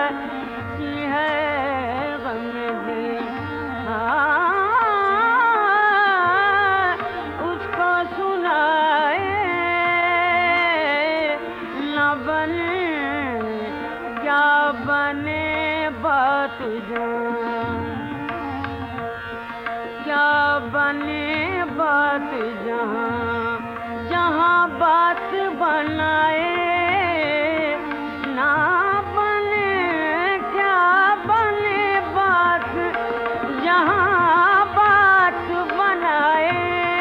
की है गमगी। हाँ, उसको सुनाए न बने, क्या बने बात जान, क्या बने बात जहाँ, जहाँ बात बनाए ना बने, क्या बने बात जहाँ बात बनाए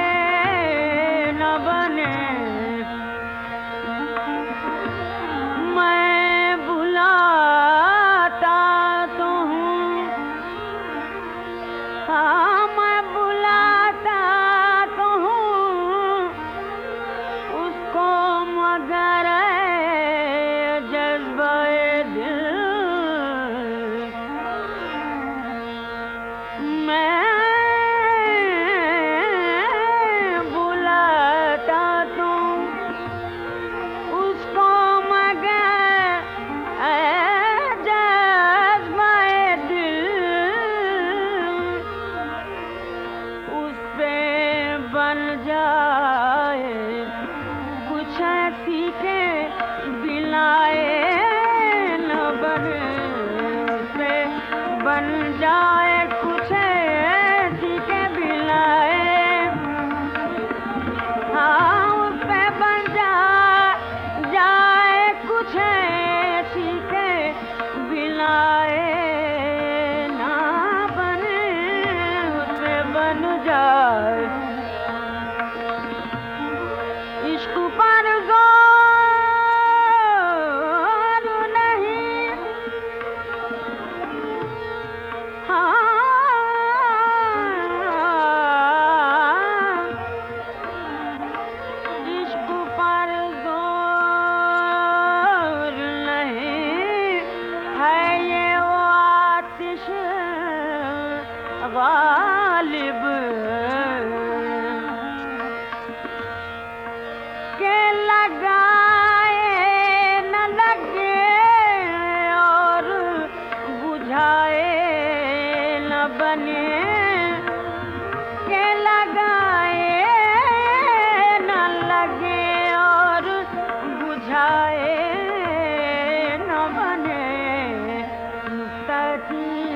न बने। मैं बुलाता तो हूँ, हाँ मैं बुलाता तो हूँ उसको, मगर जज्बाए दिल मैं बुलाता तो उसको, मगर जज्बाए दिल उस पे बन जाए कुछ ऐसी के बिलाए न बने, उस पे बन जाए कुछ ऐसी के बिलाए। हाँ, उस पे बन जाए कुछ ऐसी के बिलाए ना बने, उस पे बन जाए। इश्क पर गौर नहीं, हाँ इश्क पर गौर नहीं है, ये वो आतिश गालिब के लगाए न लगे और बुझाए न बने, के लगाए न लगे और बुझाए न बने। मुस्तकी